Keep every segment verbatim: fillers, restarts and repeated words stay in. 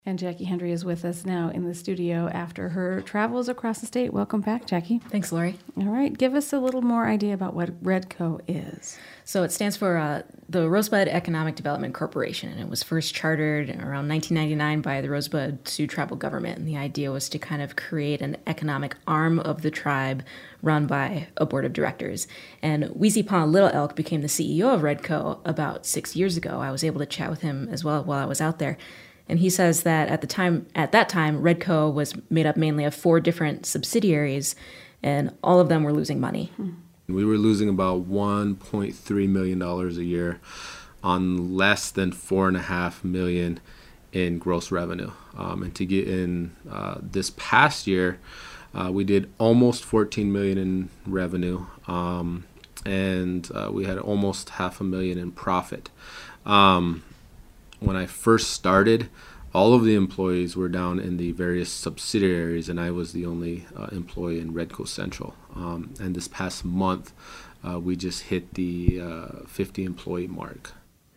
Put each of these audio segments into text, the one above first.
And Jackie Hendry is with us now in the studio after her travels across the state. Welcome back, Jackie. Thanks, Lori. All right, give us a little more idea about what REDCO is. So it stands for uh, the Rosebud Economic Development Corporation, and it was first chartered around nineteen ninety-nine by the Rosebud Sioux tribal government. And the idea was to kind of create an economic arm of the tribe run by a board of directors. And Weezy Little Elk became the C E O of REDCO about six years ago. I was able to chat with him as well while I was out there. And he says that at the time, at that time, REDCO was made up mainly of four different subsidiaries, and all of them were losing money. We were losing about one point three million dollars a year on less than four and a half million in gross revenue. Um, and to get in uh, this past year, uh, we did almost fourteen million in revenue, um, and uh, we had almost half a million in profit. Um, When I first started, all of the employees were down in the various subsidiaries, and I was the only uh, employee in REDCO Central. Um, and this past month, uh, we just hit the uh, fifty employee mark.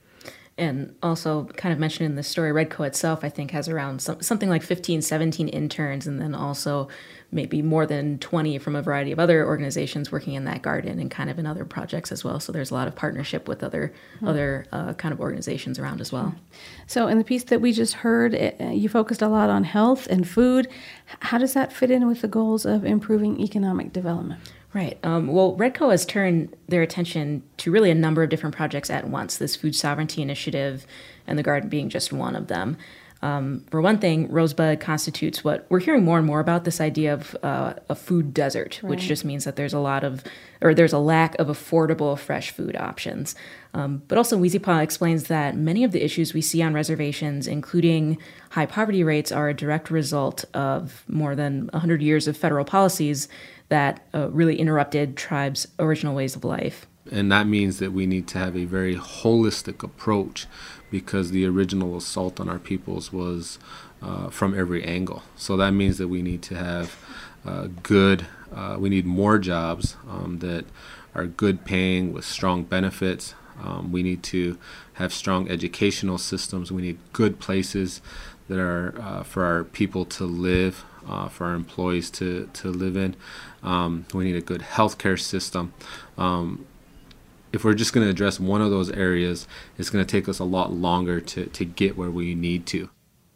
And also, kind of mentioned in the story, REDCO itself, I think, has around some, something like fifteen, seventeen interns, and then also maybe more than twenty from a variety of other organizations working in that garden and kind of in other projects as well. So there's a lot of partnership with other mm-hmm. other uh, kind of organizations around as well. So in the piece that we just heard, it, uh, you focused a lot on health and food. How does that fit in with the goals of improving economic development? Right. Um, well, REDCO has turned their attention to really a number of different projects at once, this food sovereignty initiative and the garden being just one of them. Um, for one thing, Rosebud constitutes what we're hearing more and more about, this idea of uh, a food desert, right. which just means that there's a lot of, or there's a lack of affordable fresh food options. Um, but also, Weezy explains that many of the issues we see on reservations, including high poverty rates, are a direct result of more than one hundred years of federal policies that uh, really interrupted tribes' original ways of life. And that means that we need to have a very holistic approach, because the original assault on our peoples was uh, from every angle. So that means that we need to have uh, good, uh, we need more jobs um, that are good paying with strong benefits. Um, we need to have strong educational systems. We need good places that are uh, for our people to live, uh, for our employees to, to live in. Um, we need a good healthcare system. Um, If we're just going to address one of those areas, it's going to take us a lot longer to, to get where we need to.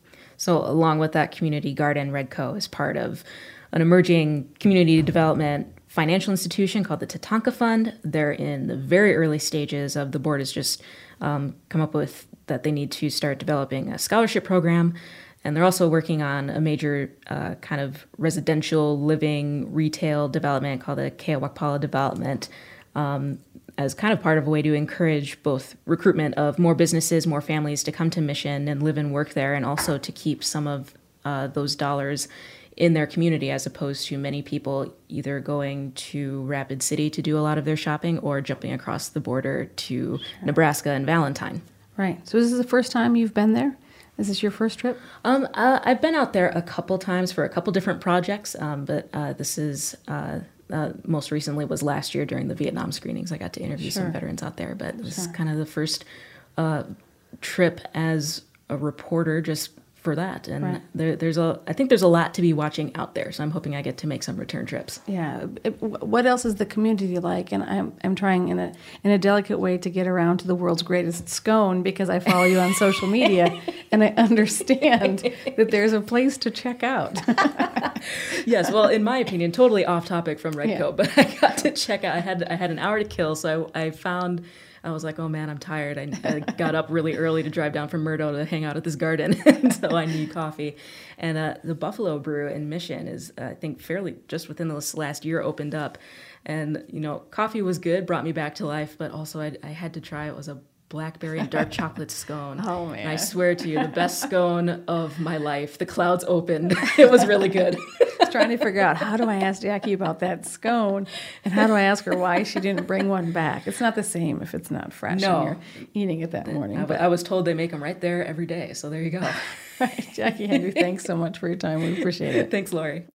So along with that community garden, REDCO is part of an emerging community development financial institution called the Tatanka Fund. They're in the very early stages of, the board has just um, come up with that they need to start developing a scholarship program. And they're also working on a major uh, kind of residential living retail development called the Keawakpala Development, um, as kind of part of a way to encourage both recruitment of more businesses, more families to come to Mission and live and work there, and also to keep some of uh, those dollars in their community, as opposed to many people either going to Rapid City to do a lot of their shopping or jumping across the border to Nebraska and Valentine. Right. So this is the first time you've been there? Is this your first trip? Um, uh, I've been out there a couple times for a couple different projects, um, but uh, this is... Uh, Uh, most recently was last year during the Vietnam screenings. I got to interview sure. some veterans out there, but this sure. is kind of the first uh, trip as a reporter just for that. And right. there, there's a, I think there's a lot to be watching out there, so I'm hoping I get to make some return trips. Yeah. It, what else is the community like? And I'm I'm trying in a in a delicate way to get around to the world's greatest scone, because I follow you on social media, and I understand that there's a place to check out. Yes, well, in my opinion, totally off topic from REDCO, yeah. but I got to check out. I had I had an hour to kill, so I, I found. I was like, oh man, I'm tired. I, I got up really early to drive down from Murdo to hang out at this garden, so I need coffee. And uh, the Buffalo Brew in Mission is, uh, I think, fairly just within this last year opened up. And, you know, coffee was good, brought me back to life, but also I, I had to try, it was a blackberry dark chocolate scone. Oh, man. And I swear to you, the best scone of my life. The clouds opened. It was really good. I was trying to figure out, how do I ask Jackie about that scone, and how do I ask her why she didn't bring one back? It's not the same if it's not fresh no. and you're eating it that morning. I, but I was told they make them right there every day, so there you go. Right. Jackie Hendry, thanks so much for your time. We appreciate it. Thanks, Lori.